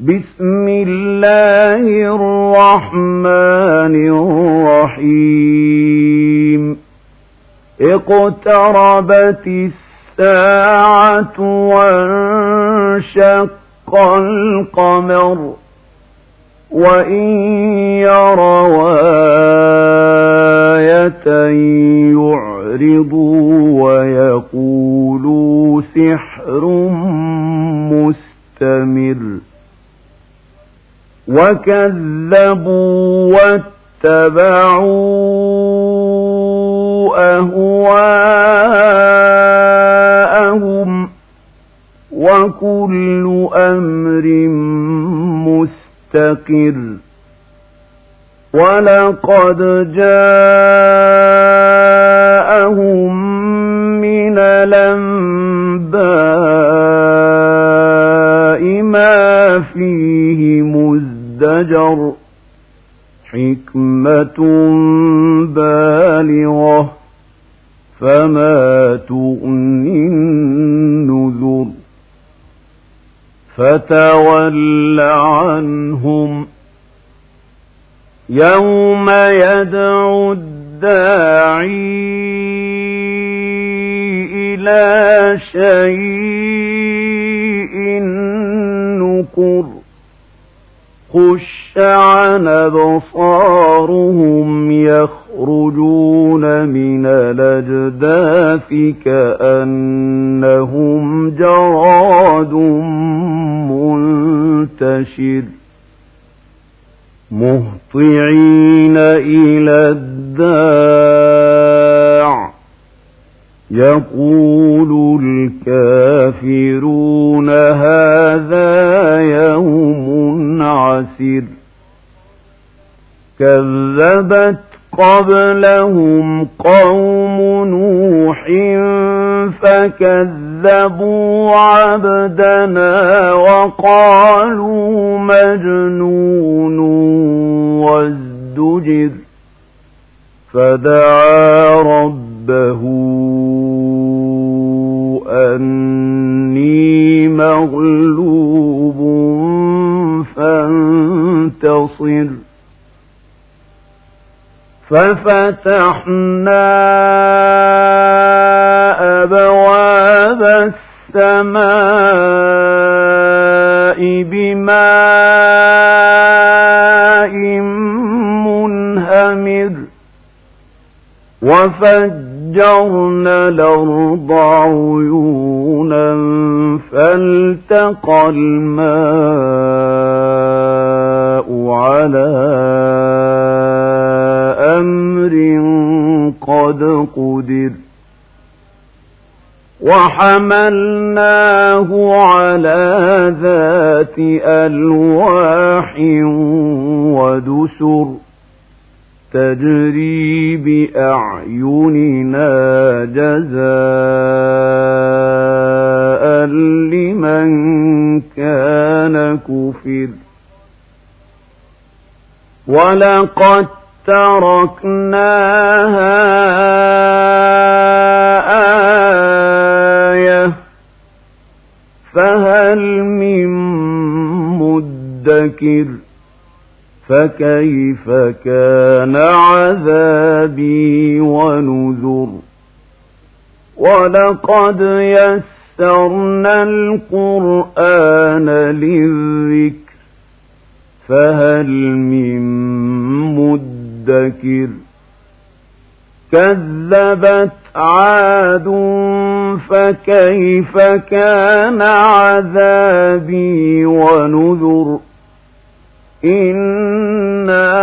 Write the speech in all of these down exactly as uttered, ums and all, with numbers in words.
بسم الله الرحمن الرحيم اقتربت الساعة وانشق القمر وإن يروا آية يعرضوا ويقولوا سحر مستمر وكذبوا واتبعوا أهواءهم وكل أمر مستقر ولقد جاءهم من الأنباء ما فيه مزدجر حكمة بالغة فما تغني النذر فتول عنهم يوم يدعو الداعي إلى شيء نكر خش عن أبصارهم يخرجون من الأجداث كأنهم جراد منتشر مهطعين إلى الداع يقول الكافرون هذا يوم عسر كذبت قبلهم قوم نوح فكذبوا عبدنا وقالوا مجنون وازدجر فدعا ربه أني مغلوب فانتصر ففتحنا أبواب السماء بماء منهمر وفجرنا الأرض عيونا فالتقى الماء على أمر قد قدر وحملناه على ذات ألواح ودسر تجري بأعيننا جزاء لمن كان كفر ولقد تركناها آية فهل من مدكر فكيف كان عذابي ونذر ولقد يسرنا القرآن للذكر فهل من مدكر كذبت عاد فكيف كان عذابي ونذر إنا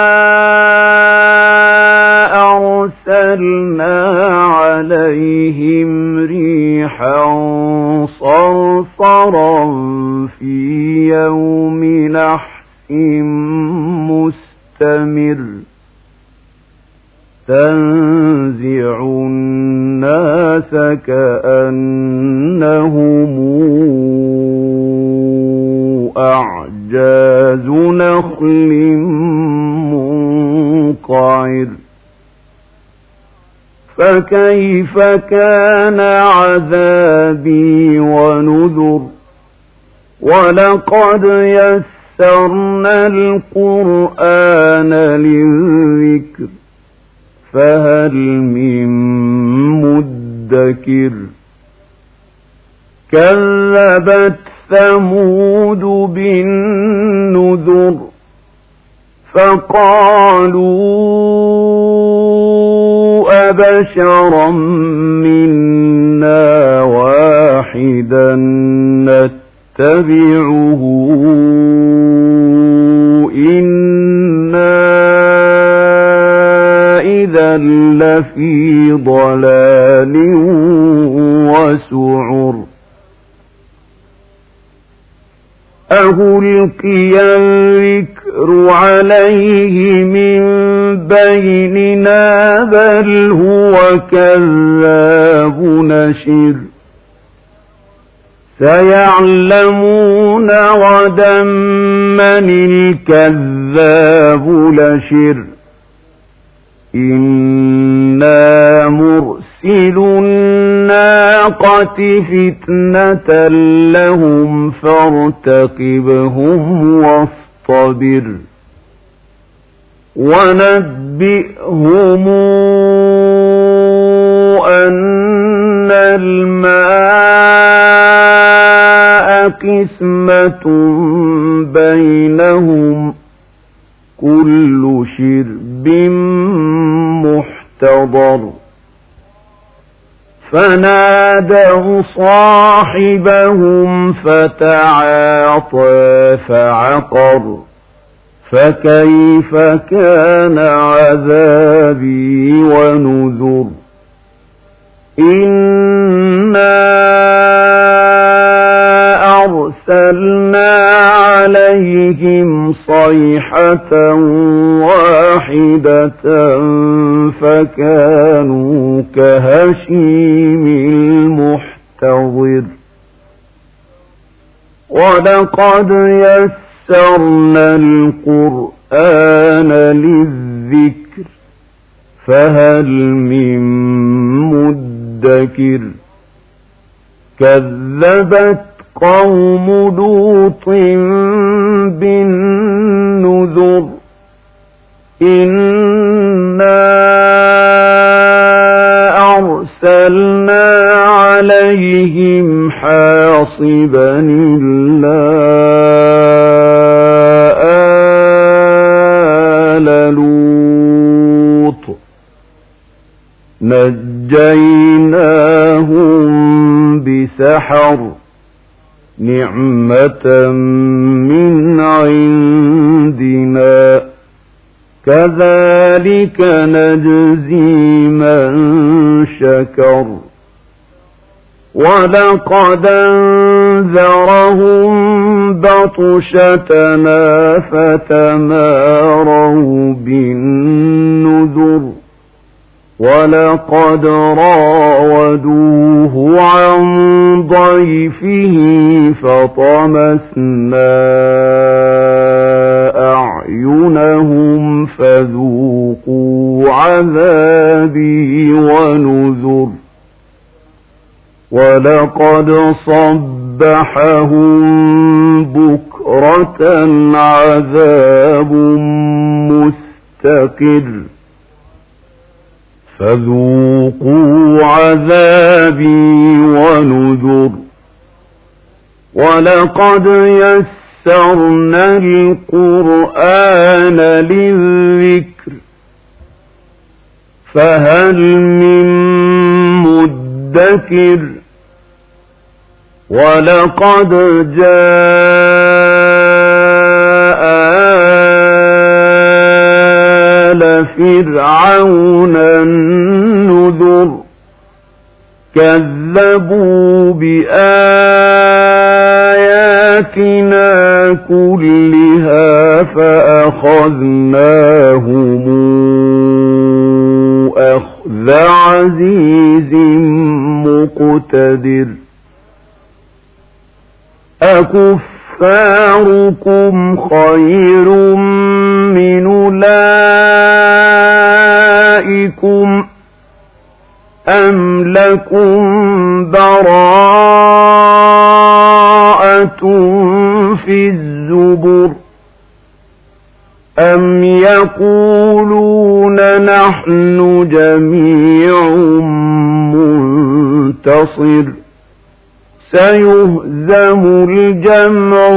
أرسلنا عليهم ريحا صرصرا في يوم نحس مستمر تنزع الناس كأنهم أعجاز نخل منقعر فكيف كان عذابي ونذر ولقد يسرنا القرآن للذكر فهل من مدكر كذبت ثمود بالنذر فقالوا أبشرا منا واحدا نتبعه إنا إذا لفي ضلال وسعر ألقي الذكر عليه من بيننا بل هو كذاب نشر سيعلمون غدا من الكذاب لشر إنا مرسل الناقة فتنة لهم فارتقبهم واصطبر ونبئهم أن الماء قسمة بينهم كل شرب محتضر فنادوا صاحبهم فتعاطى فعقر فكيف كان عذابي ونذر إنا أرسلنا عليهم صيحة واحدة فكانوا كهشيم المحتضر ولقد يسرنا القرآن للذكر فهل من مدكر كذبت قوم لوط بالنذر إنا أرسلنا عليهم حاصبا إلا آل لوط نجيناهم بسحر نعمة من عندنا كذلك نجزي من شكر ولقد أنذرهم بطشتنا فتماروا بالنذر ولقد راودوه عن ضيفه فطمسنا أعينهم فذوقوا عذابي ونذر ولقد صبحهم بكرة عذاب مستقر فذوقوا عذابي ونذر ولقد يسرنا القرآن للذكر فهل من مدكر ولقد جاء آل فرعون النذر كذبوا بآياتنا كلها فأخذناهم أخذ عزيز مقتدر أكفاركم خير من أولئكم أم لكم براءة في الزبر أم يقولون نحن جميع منتصر سيهزم الجمع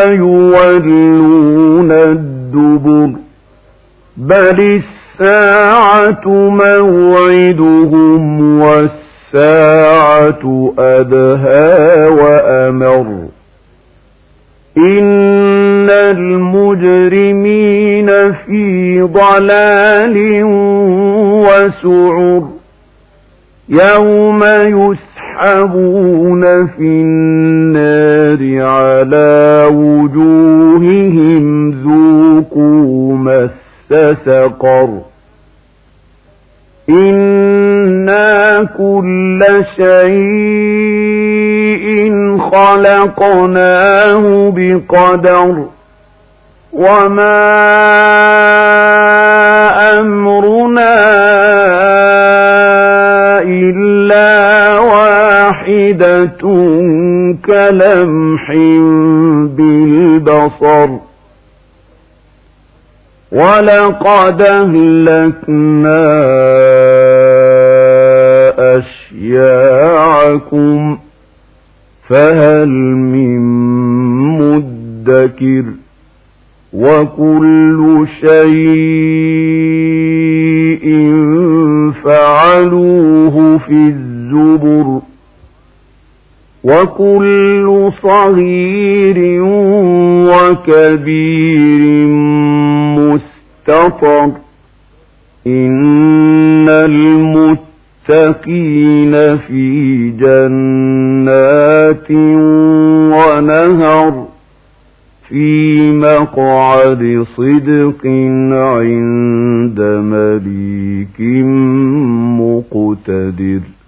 ويولون الدبر بل الساعة موعدهم والساعة أدهى وأمر إن المجرمين في ضلال وسعر يوم يسحبون في النار على وجوههم ذوقوا مس سقر إنا كل شيء خلقناه بقدر وما أمرنا إلا واحدة كلمح بالبصر ولقد أهلكنا أشياعكم فهل من مدكر وكل شيء فعلوه في الزبر وكل صغير وكبير مستطر إن المتقين في جنات ونهر في مقعد صدق عند مليك مقتدر.